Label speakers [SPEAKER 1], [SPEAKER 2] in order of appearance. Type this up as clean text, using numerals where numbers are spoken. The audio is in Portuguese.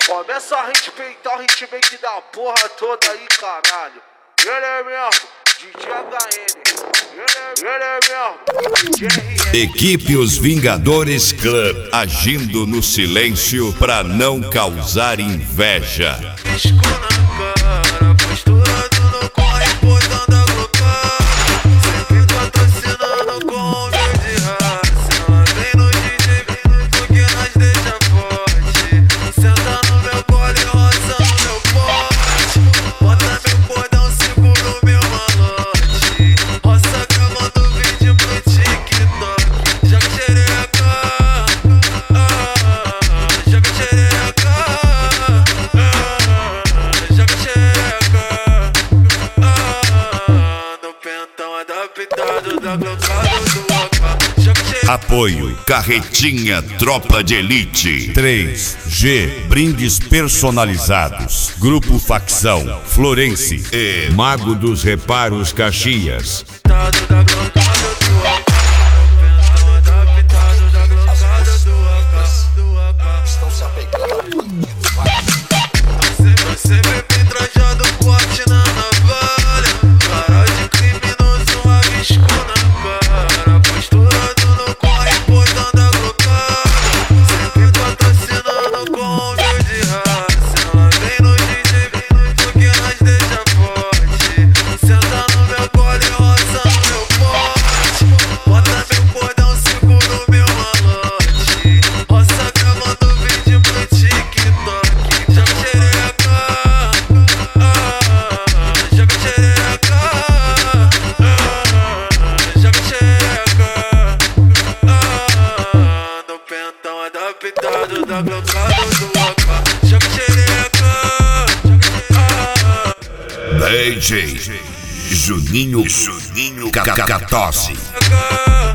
[SPEAKER 1] Começa a respeitar o hitmake da porra toda aí, caralho. Ele é mesmo, DJ HN. Ele é mesmo, DJ RN.
[SPEAKER 2] Equipe Os Vingadores Club, agindo no silêncio pra não causar inveja.
[SPEAKER 3] Pisco na cara, posturado no corre, botando a glocada. Sempre patrocinando com vídeo de raça. Ela vem no DJ, porque nós deixa forte. Senta no meu colo e roça no meu pote. Bota meu cordão, seguro meu malote. Roça gravando vídeo pro TikTok. Joga xereca, joga xereca, joga xereca. No pentão adaptado da glocada do AK. Joga xereca.
[SPEAKER 2] Apoio Carretinha Tropa de Elite 3G Brindes personalizados. Grupo Facção Florense e Mago dos Reparos Caxias.
[SPEAKER 3] Adaptado da glocada do AK. No pentão adaptado da glocada do AK.
[SPEAKER 4] Estão se apegando.
[SPEAKER 3] Sempre bem trajado, forte na navalha. Cara de criminoso, rabisco na cara. Posturado no corre, botando a glocada. Sempre patrocinando com vídeo de raça. Ela vem no DJ, porque nós deixa forte. Senta no meu colo e roça no meu pote. Bota meu cordão, seguro meu malote. Roça gravando vídeo pro TikTok. Joga xereca, joga xereca, joga xereca. No pentão adaptado da glocada do AK. Joga xereca,
[SPEAKER 2] DJ Juninho Catose.
[SPEAKER 3] joga